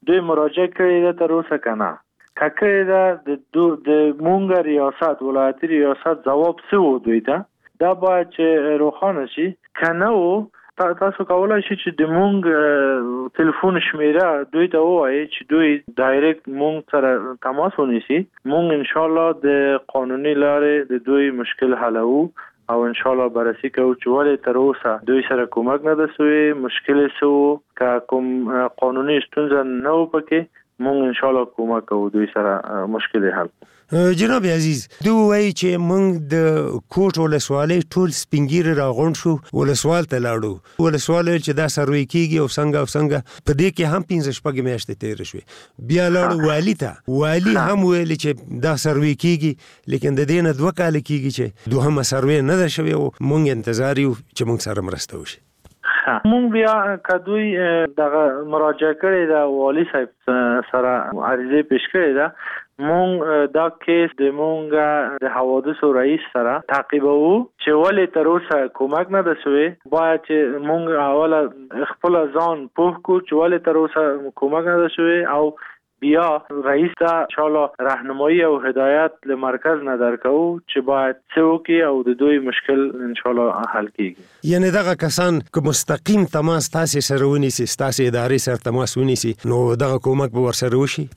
دوی مراجعه کړې ده تر اوسه که نه؟ که کړې ده د مونږ ریاست ولایتي ریاست ځواب څه و دوی ته؟ دا باید چې روښانه شي. که نه و تاسو کولای شئ چې د مونږ ټلیفون شمیره دوی ته ووایي چې دوی ډایرکټ مونږ سره تماس ونیسي. مونږ انشاءالله د قانوني لارې د دوی مشکل حلوو او انشاءالله بررسي کوو چې ولې تر اوسه دوی سره کومک نه ده سوی، مشکل یې څه و. که کوم قانوني ستونزه نه و پکې مونږ انشاءالله کومک کوو دوی سره مشکل حل. جناب عزیز، دوی وایي چې مونږ د کوټ ولسوالۍ ټول سپینګیري راغونډ شو، ولسوال ته لاړو. ولسوال ویل چې دا سروې کېږي او څنګه په دې کې هم 15 میاشتې تېرې شوې. بیا لاړو والي ته، والي هم ویل چې دا سروې کېږي، لیکن د دې نه 2 کاله کېږي چې دوهمه سروې نه ده شوې او مونږ انتظار یو چې مونږ سره مرسته وشي. مونږ بیا که دوی دغه مراجعه کړې ده، والي صاحب سره عریضه پیش کړې ده، مونږ دا کیس د مونږ د حوادثو رئیس سره تعقیبوو چې ولې تر اوسه کومک نه ده سوی. باید چې مونږ اوله خپل ځان پوه کړو چې ولې تر اوسه کومک نه ده سوی، او بیا رئیس ته انشاءالله راهنمایی او هدایت له مرکز نه درکوو چې باید څه وکړي او د دوی مشکل انشاءالله حل کیږي. یعنی دغه کسان که مستقیم تماس تاسې سره ونیسي، ستاسې ادارې سره تماس ونیسي، نو دغه کومک به ورسره وشي؟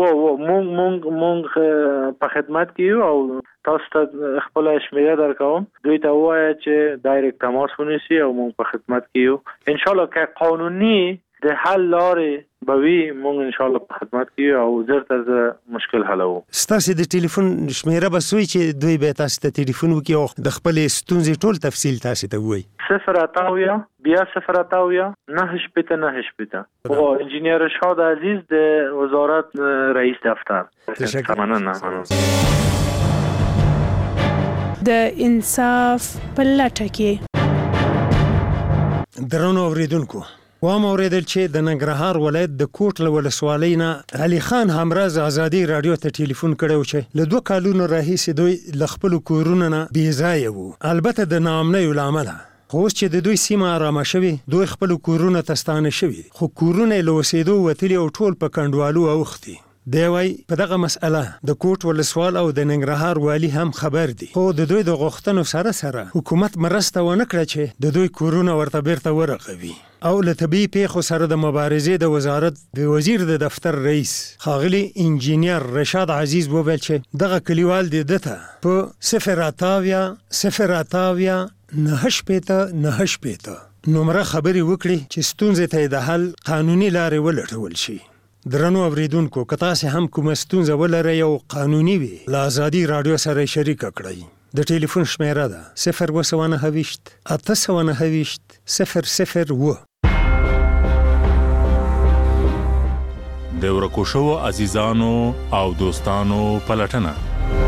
مونږ په خدمت کې یو او تاسو ته خپل شمیره درکوم. دوی ته ووایه چې ډایرکټ تماس ونیسي او مونږ په خدمت کې یو. انشاءالله که قانوني د حل لارې به وي، مونږ انشاءالله په خدمت کې یو او زر تر زر مشکل حلوو. ستاسې د ټلیفون شمیره به څه وي چې دوی به تاسو ته ټلیفون وکړي او د خپلې ستونزې ټول تفصیل تاسو ته ووایي؟ 080 بیا 080 9 او انجینیر رشاد عزیز د وزارت رئیس دفتر. تشکر. د انصاف په لټه کې. درنو اوریدونکو، وام اوریدل چې د ننګرهار ولایت د کوټ له ولسوالۍ نه علي خان همراز ازادي رادیو ته ټلیفون کړی و چې له 2 کالونو راهیسې دوی له خپلو کورونو نه بېځایه وو، البته د ناامنیو له امله. خو اوس چې د دوی سیمه ارامه شوې، دوی خپلو کورونو ته ستانه شوي، خو کورونه یې له اوسېدو وتلي او ټول په کنډوالو اوښتي. دی وایي په دغه مسئله د کوټ ولسوال او د ننګرهار والي هم خبر دي، خو د دوی د غوښتنو سره حکومت مرسته ونه کړه چې د دوی کورونه ورته بیرته ورغوي. او له طبیعي پیښو سره د مبارزې د وزارت د وزیر د دفتر رئیس ښاغلي انجینیر رشاد عزیز وویل چې دغه کلیوال دې ده ته په 080 9 نمره خبرې وکړي چې ستونزې ته د حل قانوني لارې ولټول شي. درنو اوریدونکو، که تاسې هم کومه ستونزه ولرئ او قانوني وي، له ازادي رادیو سره شریکه کړئ. د ټلیفون شمیره ده 029 829 001. د ورکو شوو عزیزانو او دوستانو پلټنه.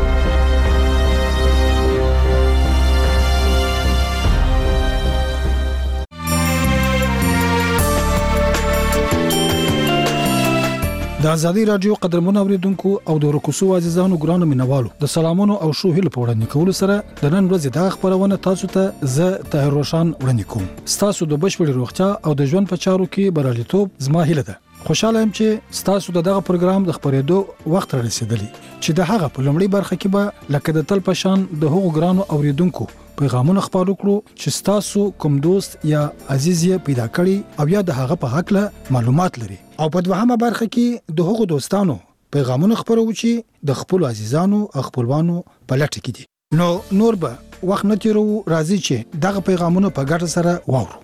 د ازادي رادیو قدرمن اوریدونکو او د ورکوسو عزیزانو ګرانو مینوالو، د سلامونو او شو هیله په وړاندې کولو سره د نن ورځې د خبرونه تاسو ته زه طاهر روشن وړاندې کوم. تاسو د بشپړ روغتیا او د ژوند په چارو کې بریالیتوب زما هیله ده. خوشاله یم چې تاسو دغه پروګرام د خبرېدو وخت را رسیدلی چې د هغه په لومړی برخه کې به لکه د تل پشان د هغو ګرانو اوریدونکو پیغامونه خپاره کړو چې تاسو کوم دوست یا عزیز یې پیدا کړی او یا د هغه په حق له معلومات لري، او په دوهمه برخه کې د هغو دوستانو پیغامونه خپرو چې د خپل عزیزانو او خپلوانو په لټه کې دي. نو نور به وخت نه تیرو، راځي چې دغه پیغامونه په ګډه سره واورو.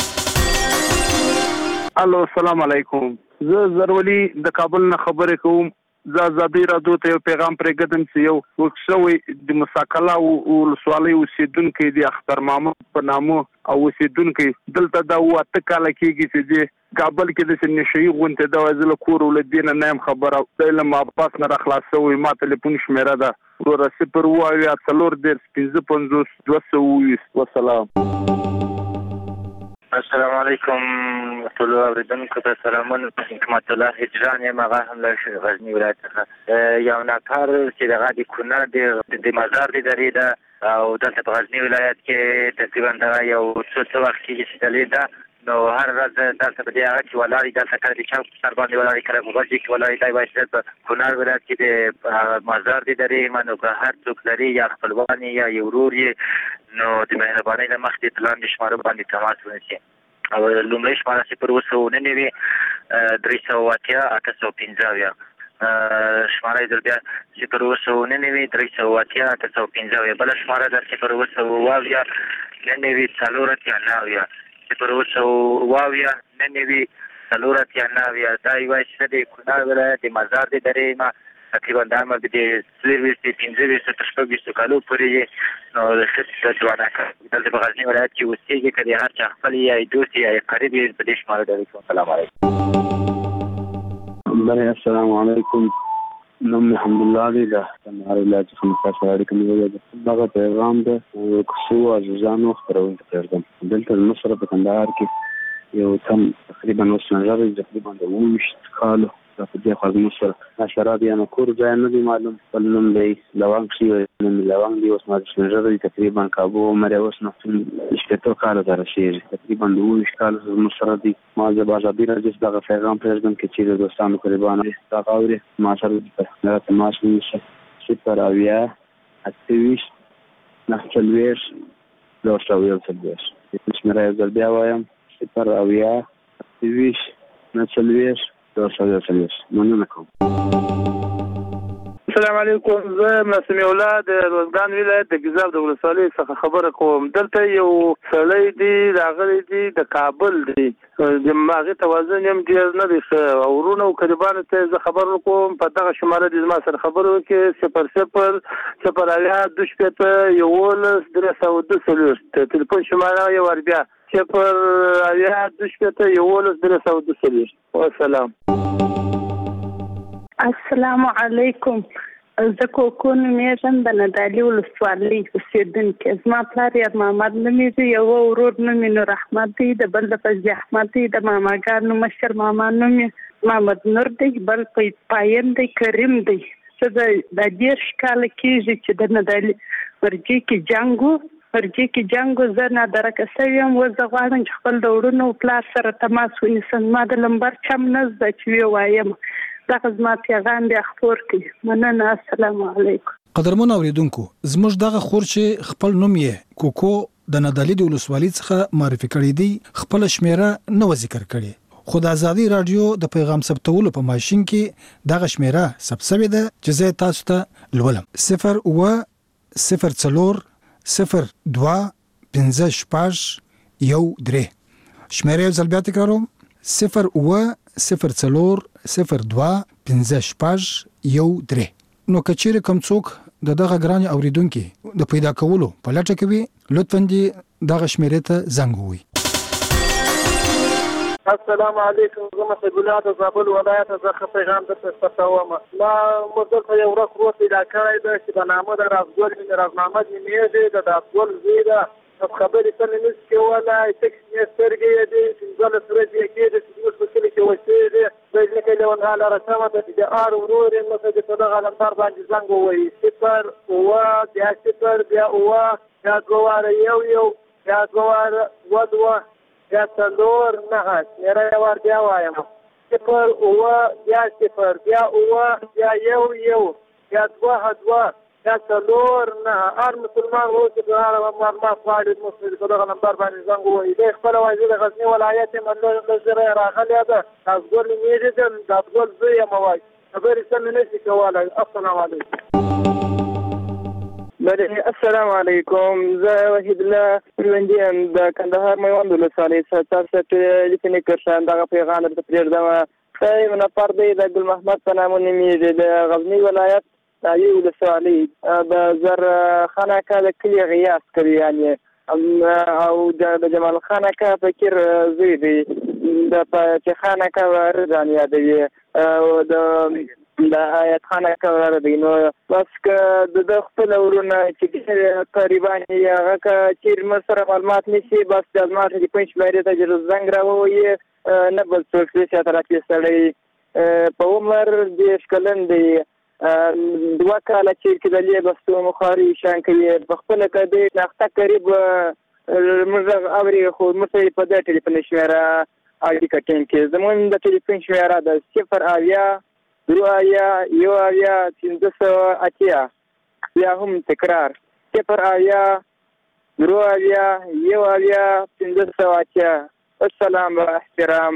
الو، السلام علیکم. زه زرولي د کابل نه خبرې کوم. زه ازادي رادیو ته یو پیغام پرېږدم چې یو وکښوي د مساکلا ولسوالۍ اوسېدونکی د اختر محمد په نامه او اوسېدونکی دلته دا 8 کاله کېږي چې د کابل کې د نشئی غونډې د وزل کور ولدین نه هم خبره د علم عباس نه خلاصوي. ما ټلیفون شمیره ده ورو 0 والسلام. السلام علیکم ټول اوریدونکو ته سلامونه. حکمت الله هجران یم، هغه هم له غزني ولایت څخه. یو نفر چې دغه د کونړ د مزار د درې ده او دلته په غزني ولایت کې تقریبا دغه یو څه وخت کېږي چې دلې ده نو هر ورځ دلته په دې هغه چې ولاړې دلته کله د چوک سر باندې ولاړې کله په غوږ کې ولاړې دی وایي په کونړ ولایت کې د مزار دې درې منو که هر څوک لري یا خپلوان یا یو ورور یې نو د مهربانۍ نه مخکې د لاندې شمارو باندې تماس ونیسي او لومړی شماره 029 380 815 شماره در بیا 029 380 815 بل شماره در 029 ننوي څلورت یا ناویا چې واویا ننوي څلورت یا ناویا دا یو چې د کونړ ولایت د مزار د درې ما تقریبا د عمر د 25 تر کالو پورې نو د خصوص دوانا دلته په غزنی ولایت کې اوسېږي کله هر چا خپل یا دوست یا قریب په دې شمال درې السلام علیکم السلام علیکم نوم الحمدلله دی دا نړۍ ولایت څخه تاسو اړیکه نیولې دا پیغام ده کوڅو ازانو خبرونه کوم دلته مصر په کندهار کې یو تم تقریبا وسنجر تقریبا د وښ کالو د دې خاص مصر اشراب یا کور ځای نه دی معلوم بلنم دی لوان شي لوان دی اوس ما سنجر تقریبا کابو مری اوس نو شپږ کال درشي تقریبا د وښ کال مصر دی ما د بازار راځي دا پیغام پرېږدم کې چې د دوستانو قربانه تا غوړي ما سره د تماس نشه سپر اویا اکټیویش نحچلویش لوشاویل سلویش اسمره یو ځل بیا وایم سپر اویا اکټیویش نحچلویش لوشاویل سلویش مننه کوم السلام علیکم زه مسمی اولاد روزګان ولایت د ګیزاب د ولسوالۍ څخه خبره کوم دلته یو سړی دی راغلی دی د کابل دی د ماغه توازن هم ډیر نه دی او ورونو قربانو ته زه خبر کوم په دغه شماره د ما سره خبرو کې 00 2 یو ولس 302 تلیفون شماره یو وربیا 0 یو ولس 302 والسلام السلام علیکم زه کوکون میرم د ندالي ولسوالۍ اوسېدونکې زما پلار یار محمد نومېږي یو ورور نوم یې نور احمد دی د بل د فضل احمد دی د ماماګانو مشر ماما نوم یې محمد نور دی بل پایم دی کریم دی څه د 10 کاله کېږي چې د ندالي ورجې کې جنګ زه نادرکه شوې یم اوس زه غواړم چې خپل د وروڼو پلار سره تماس ونیسم ما د لمبر چم نه زده چې ووایم دغه زما پیغام بیا خپور کړي مننه السلام علیکم قدرمن اوریدونکو زموږ دغه خور چې خپل نوم یې کوکو د ندالي د ولسوالۍ څخه معرفي کړی دی خپل شمیره نو ذکر کړي خو د ازادي رادیو د پیغام ثبتولو په ماشين کې دغه شمیره ثبت شوې ده چې زه تاسو ته لولم 0 2 5 1 3 شمیره یو ځل بیا تکراروم 0 2 5 1 3 نو کچېره کوم څوک دغه ګران اوریدونکو د پیدا کولو په لټه کوي لطفاً دې دغه شمیره ته زنګ ووهي السلام علیکم زه مسجد زابل ولایت څخه پیغام درته ستوم ما مدته یو ورځ پیدا کړی دی چې د نامه د رازنامه نیمه د افضل زیاده خبرې څنګه نس کې ولا تکس سترګې دې څنګه سره دې کې د څه څه کې وشي دې کې له ونه راځم د ار ورور نو څه د هغه لمبر باندې زنګ وایي صفر او بیا صفر بیا او بیا دوار یو بیا دوار ودوا بیا څلور نه سره ور بیا وایم صفر او بیا صفر بیا او بیا یو بیا دوه یا څلور نه ار مسلمان وو چې هغه ما فاعل مسلمان په دغه نمبر باندې زنګ وایي د خپل وایي د غزنی ولایت منځ زره راغلی ده تاسو ګورئ میږي د افضل زوی موای خبرې څنګه نشي کولای السلام علیکم السلام علیکم زه وحید الله ژوندیم د کندهار میوند ولسوالۍ څخه تاسو ته لیکنه کوم دغه پیغام درته پرېږدم خیر نه پردې د ګل محمد په نامه نومېږي د غزنی ولایت دایي ولسوالۍ د زر خانکه د کلی غیاس کوي یعنی او د جمال خانکه فکر زوی دی د چې خانکه ورځان یادوي او د آیت خانکه ورځي نو بس که د خپل ورونه چې تقریبا هغه چې مسره معلومات نشي بس د معلومات د پنځ لري د زنګ راوي نه بل څه چې ترې سړی په عمر د شکلن دی 2 کاله چې د لیبستو مخاري شان کوي په خپل کې د نقطه قریب موږ اوري خو موږ په دې ټلیفون شمیره اړیکه ټینګ کې زموږ د ټلیفون شمیره د 0 یا هم تکرار 0 السلام و احترام.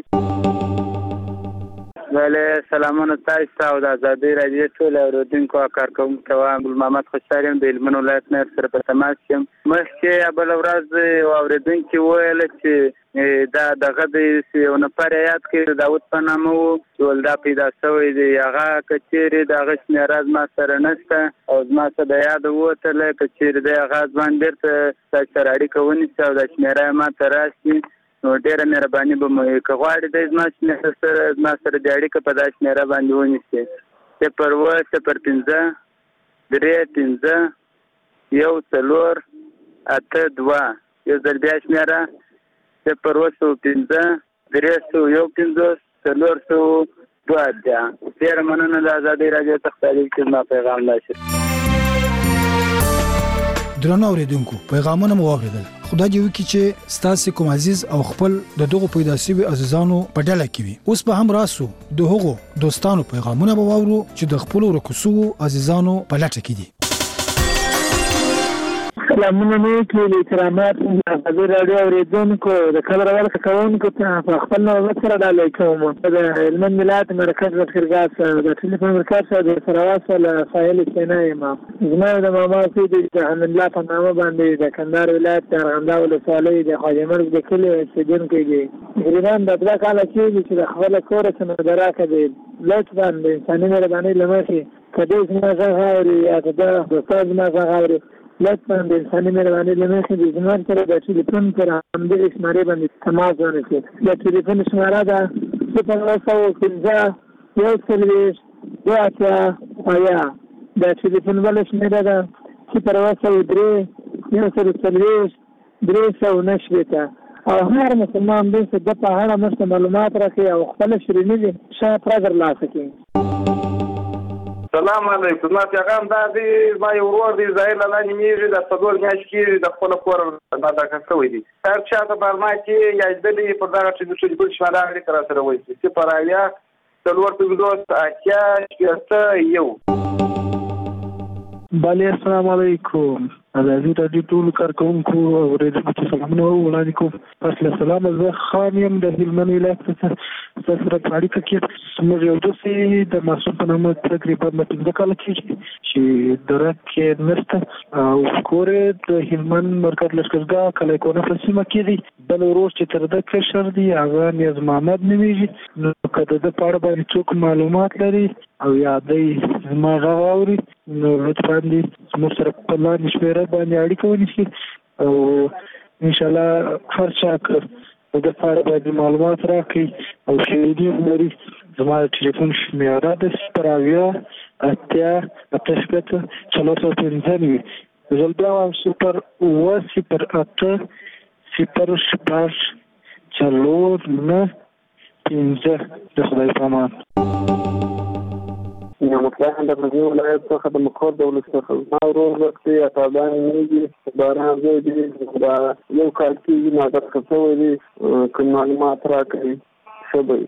بله سلامونه تاسو او د آزادۍ رادیو ټول اوریدونکو او کارکوونکو ته ګل محمد خوشحال یم د هلمند ولایت نه سره په تماس یم. مخکې بله ورځ اوریدونکي وویل چې دا دغه د یو نفر یاد کړي د داود په نامه و چې ولدا پیدا شوی دی هغه که چیرې د هغه شمېره زما سره نشته او زما څه د یاد ووتلی که چیرې دی هغه ځوان بېرته تاسو سره اړیکه ونیسي او دا شمېره یې ما ته راشي نو ډېره مهرباني به مو که غواړي دی زما سره د اړیکه په دا شمېره باندې ونیسي 050501482 یو ځل بیا شمېره 05053151402 ډېره مننه د آزادۍ راډیو څخه چې زما پیغام راشي. درنو اوریدونکو پیغامونه مو واوریدل. خدای دې وکړي چې ستاسو کوم عزیز او خپل د دغه پیدا شوی عزیزانو په ډله کې وي. اوس به هم راسو د هغو دوستانو پیغامونه به واورو چې د خپل ورکوسو عزیزانو په لټه کې دي. سلامونه مې ټول کرامات د راډیو اوریدونکو د خبر ورکړه کوونکو ته خپل نو سره ډالۍ کوم. د هلمند ولایت مرکز لښکرګاه د ټلیفون مرکز سره د سرواصل فایل سینای ما زما د ماما سي د حمد الله په نامه باندې د کندهار ولایت ارغنداو ولسوالۍ د خواجه مرګ د کلی اوسیدونکي دي. تقریبا د 2 کال کېږي چې د خپل کور څخه دراکه دي لطفا د انساني مهربانۍ له مخې کدی زما غږ اوري یا د استاد زما غږ اوري لطفا د انساني مهربانۍ له مخې د زموږ سره د ټلیفون پر همدغې شمېرې باندې تماس ونیسي. د ټلیفون شمېره ده 0901524 د ټلیفون بله شمېره ده 0103140 او هر مسلمان دې چې د په اړه موږ معلومات راکړي او خپل شیرینی دي شاید راګر لاسه کړي. سلام علیکم. ما پیغام دا دی ما یو ورور دی ظاهر لاله نیمېږي د صدور میاشت کې د خپل کور دا کوي دي هر چا ته برما کې یا دلی په دا چې د ټلیفون شماره اړیکه را سره وایي چې پرایا څلور دوست اکیا شپته یو. بله السلام علیکم. آزادۍ راډیو ټول کارکوونکو او اوریدونکو ته سلامونه وړاندې کوم. پس له سلامه زه خان یم د هلمند ولایت څخه ستاسو سره په اړیکه کې زموږ یو دوست د معصوم په نامه تقریبا 15 کاله کېږي چې درک کې نشته او کور د هلمند مرکز لښکرګاه کلی کونه په سیمه کې دی. بل ورور چې تر ده کشر دی هغه نیاز محمد نومیږي. نو که د ده په اړه باندې څوک معلومات لري او یا دی زما غږ اوري نو لطفا دې زموږ سره په لاندې شمېره باندې اړیکه ونیسي او انشاءالله هر چا که د ده په اړه باندې معلومات راکړي او شهیدي لري زما د ټلیفون شمېره ده 08088 زل بیا وایم 080800495 د خدای په امان. یو مطلقاً د مزي ولایت څخه د مقر د ولس څخه ما ورور وکړي اتابان نیږي باران زوی دی دا یو کال کېږي ما درته شوی دی که معلومات راکړي ښه به وي.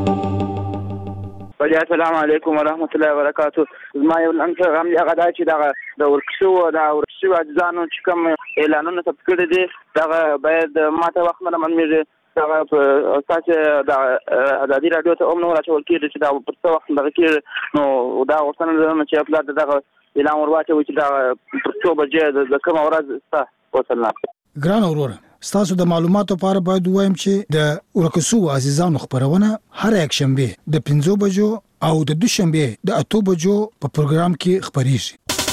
السلام علیکم ورحمت الله وبرکاتو. زما یو لنډ پیغام دی هغه دا چې دغه د ورکشو عزیزانو چې کوم اعلانونه ثبت کړي دي دغه باید ما ته وخت نه معلومېږي هغه تاسو د آزادۍ راډیو ته هم نو راچول کېږي چې دا پر څه وخت دغه کېږي نو دا غوښتنه لرم چې خپل دغه اعلان ور واچوي چې دا پر څو بجې د کومه ورځ ستا وصلنا. ګران وروره ستاسو د معلوماتو لپاره باید وایم چې د ورکوسو عزیزانو خبرونه هر یک شنبه د 5 بجو او د دوشنبه د 8 بجو په پروګرام کې خبريږي.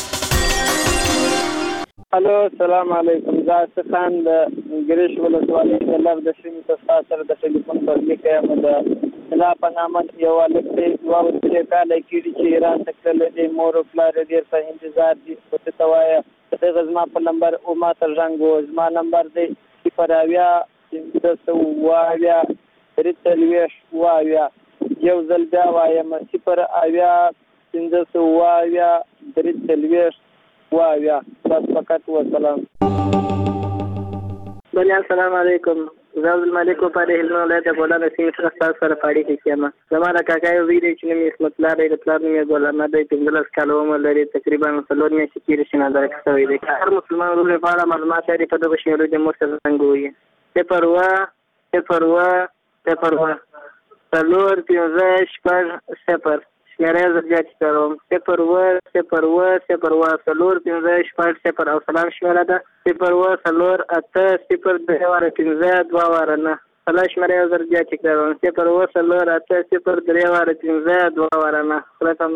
الو السلام علیکم. زه خان د ګریش ولسوالۍ د لغ د سیمې څخه سره د ټلیفون په لیکه یم د لا په نامه یو لکه دوه کاله کېږي چې ایران ته تللی دی. مور او پلار ډېر په انتظار دي خو ته ته وایه دغه زما په نمبر او ما ته زنګ و. زما نمبر دی 080 یو ځل بیا وایم 080 بس فقط وسلام. بله السلام علیکم. زه عبدالملک وپاري هلمند ولایت د ګولان سیمې څخه ستاسو سره په اړیکه کې یم. زما د کاکا یو زوی دی چې نوم یې عصمت الله دی، د پلار نوم یې ګل احمد دی، 15 کاله عمر لري، تقریبا 4 میاشتې کېږي چې نادرک شوی دی. هر مسلمان ورور یې په اړه معلومات لري په دغه شمیرو د مور سره څنګه ووایي 0 شمیره زر بیا تکراروم 0 او سلام شمیره ده 0 4 8 0 2 واره 15 2 واره 9 سلام شمیره زر بیا تکراروم 0 4 8 0 2 واره 15 2 واره 9 سلام.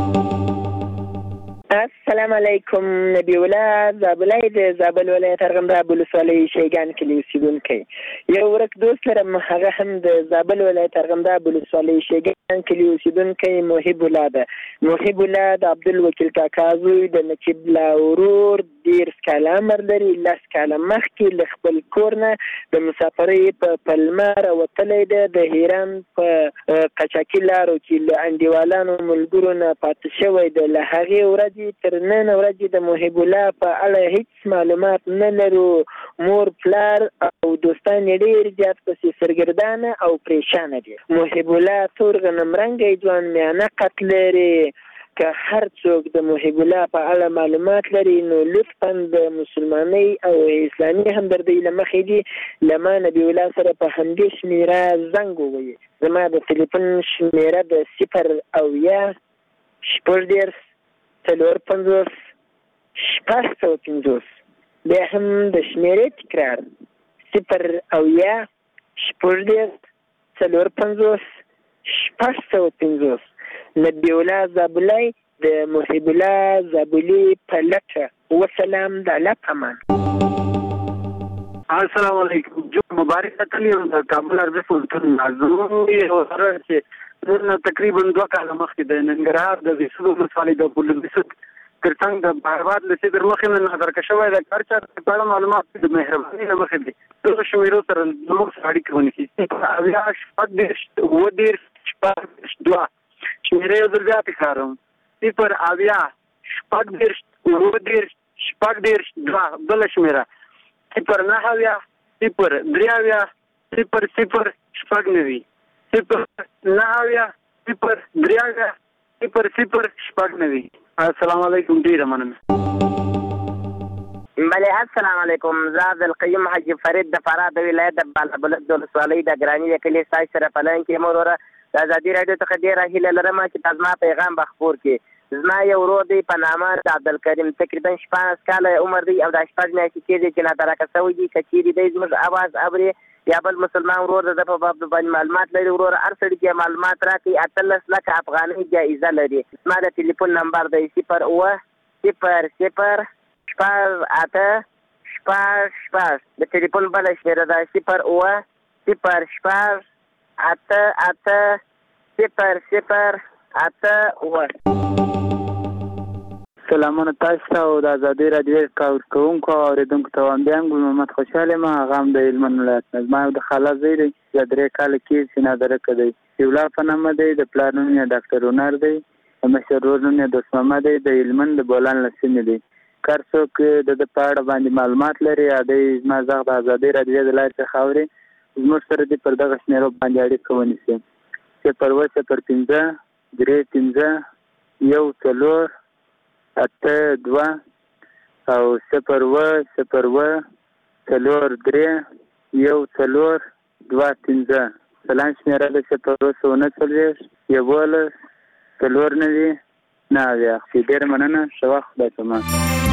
السلام علیکم. نبی الله زابلای د زابل ولایت ارغنداب ولسوالۍ شیګان کلي اوسیدونکی. یو ورک دوست لرم، هغه هم د زابل ولایت ارغنداب ولسوالۍ شیګان کلي اوسیدونکی محب الله ده. محب الله د عبدالوکیل کاکا زوی د نقیب الله ورور 10 کاله عمر لري. 10 کاله مخکې له خپل کور نه د مسافرۍ په پلمار وتلی ده. د هیران په قچاقي لارو کې له انډیوالانو ملګرو نه پاتې شوی ده. له هغې ورځې تر نن ورځې د محب الله په اړه هیڅ معلومات نه لرو. مور پلار او دوستان ډېر زیات پسې سرګردانه او پریشانه دي. محب الله تور غنم رنګی ځوان میانه قد لري. که هر څوک د محب الله په اړه معلومات لري نو لطفا د مسلمانۍ او اسلامي همدردۍ له مخې دي له ما نبي الله سره په همدې شمیره زنګ ووایي. زما د تلیفون شمیره د 0 او یا 0 4 5 بیا هم د شمیرې تکرار 0 او یا 0 4 5 نبی الله زابلای د محب الله زابلی په لټه. وسلام د الله پامان. السلام علیکم. جو مبارک تکلیف د کابل عربي سلطان نازو یو سره چې نن تقریبا 2 کاله مخکې د ننګرهار د وسلو ولسوالۍ د بولندسد ترڅنګ د بهرباد لسی در مخې نه نظر کښوی د کارچا په اړه معلومات د مهرباني نه مخې دي. دغه شمیرو سره نور اړیکه ونیسي. اویا شپږ 2 شمیره یو ځل بیا تکراروم 0 اویا شپږ 2 بله شمیره 0 9 اویا 0 3 اویا 0 شپږ 9 0 9 اویا 0 3 اویا 0 شپږ 9. السلام علیکم. ډیره مننه. بله السلام علیکم. زه عبدالقیوم حاجي فرید د فراه د ولایت د بالابلد د ولسوالۍ د ګراني د کلي ستاسو سره په لاین کې وروره د ازادي راډیو څخه ډېره هیله لرم چې تاسو ما پیغام به خپور کړي. زما یو ورور دی په نامه د عبدالکریم، تقریبا 15 کاله عمر دی او د 8 میاشتې کېږي چې نادرکه شوی دی. که چیرې دی زموږ اواز اوري یا بل مسلمان ورور د په باب باندې معلومات لري، ورور هر سړي کې معلومات راکړي. 18 لکه افغانۍ جایزه لري. زما د ټلیفون نمبر دی 0 د ټلیفون بله شمیره ده 0 سلامونه تاسو ته او د ازادي راډیو کارکونکو او اوریدونکو ته وایم. بیا هم ګل محمد خوشحاله یم. هغه هم د هلمند ولایت نه. زما د خاله زوی دی چې 3 کاله کېږي چې نادرکه دی. یولا په نامه دی. د پلار نوم یې ډاکټر هنر دی. د مشر ورور نوم یې دوست محمد دی. د هلمند د بولان له سیمې دی. که هر څوک د ده په اړه باندې معلومات لري یا دی زما غږ د ازادي راډیو د لارې څخه اوري زموږ سره دې پر دغه شمیرو باندې اړیکه ونیسي 0 0 5 3 5 1 4 8 2 او 0 0 4 3 1 4 2 5. سلام شمیره د 0 19 11 4 9 9. ډېره مننه. ښه وخت. خدای پامان.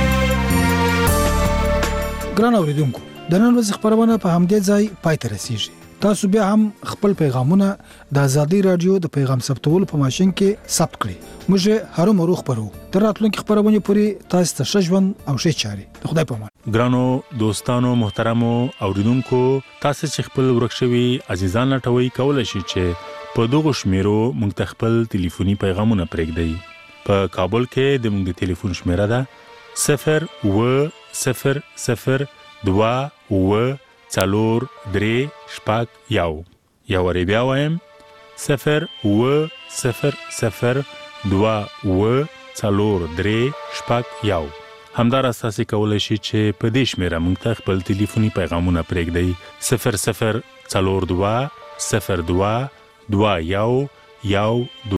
ګران اوریدونکو، د نن ورځې خبرونه په همدې ځای پای ته رسیږي. تاسو بیا هم خپل پیغامونه د ازادي رادیو د پیغام ثبتولو په ماشين کې ثبت کړئ. موږ هر مروه خبرو تر راتلونکي خبرونه پورې تاسو ته ښه ژوند او ښه چاري. خدای په امان. ګرانو دوستانو محترمو اوریدونکو، تاسو چې خپل ورکشوي عزیزان لټوي کولای شئ چې په دغه شمیرو موږ خپل ټلیفوني پیغامونه پرېږدئ. په کابل کې د موږ ټلیفون شمیره ده 0 0 0 2 4 3 شپږ 1. یا ور بیا وایم 0 0 0 2 4 3 شپږ 1. همدار تاسو کولای شئ چې په دې شمیره موږ ته خپل ټلیفوني پیغامونه پرېږدئ 0042 02 21 12